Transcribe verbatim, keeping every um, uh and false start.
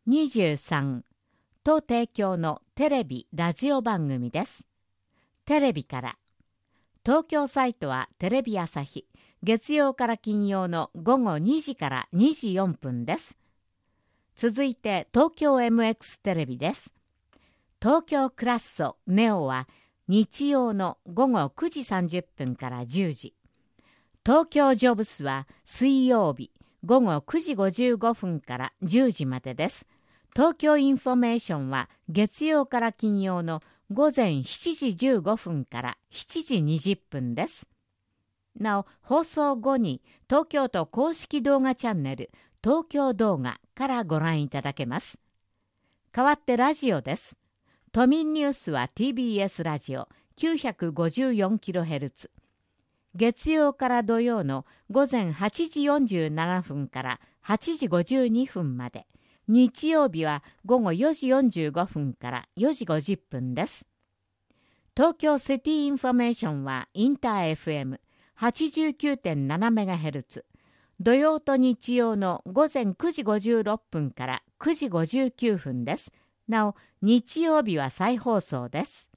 にじゅうさんと提供のテレビ・ラジオ番組です。テレビから東京サイトはテレビ朝日、月曜から金曜の午後にじからにじよんぷんです。続いて東京 エムエックス テレビです。東京クラッソネオは日曜の午後くじさんじゅっぷんからじゅうじ。東京ジョブスは水曜日午後くじごじゅうごふんからじゅうじまでです。東京インフォメーションは月曜から金曜の午前しちじじゅうごふんからしちじにじゅっぷんです。なお、放送後に東京都公式動画チャンネル東京動画からご覧いただけます。代わってラジオです。都民ニュースは ティービーエス ラジオ きゅうごよんキロヘルツ。月曜から土曜の午前はちじよんじゅうななふんからはちじごじゅうにふんまで。日曜日は午後よじよんじゅうごふんからよじごじゅっぷんです。東京シティインフォメーションはインター エフエムはちじゅうきゅうてんななメガヘルツ。土曜と日曜の午前くじごじゅうろっぷんからくじごじゅうきゅうふんです。なお、日曜日は再放送です。